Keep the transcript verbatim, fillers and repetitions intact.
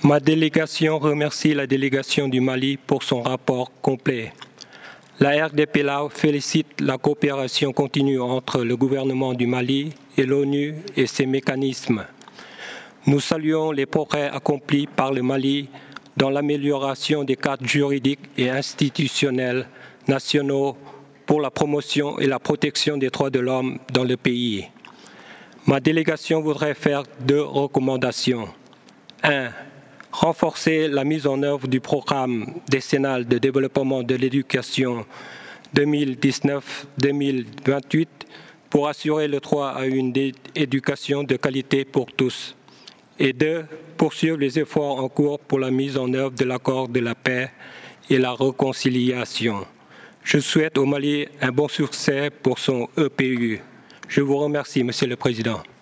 Ma délégation remercie la délégation du Mali pour son rapport complet. La R D P L A O félicite la coopération continue entre le gouvernement du Mali et l'ONU et ses mécanismes. Nous saluons les progrès accomplis par le Mali dans l'amélioration des cadres juridiques et institutionnels nationaux pour la promotion et la protection des droits de l'homme dans le pays. Ma délégation voudrait faire deux recommandations. un. Renforcer la mise en œuvre du programme décennal de développement de l'éducation deux mille dix-neuf deux mille vingt-huit pour assurer le droit à une éducation de qualité pour tous. Et deux. Poursuivre les efforts en cours pour la mise en œuvre de l'accord de la paix et la réconciliation. Je souhaite au Mali un bon succès pour son E P U. Je vous remercie, Monsieur le Président.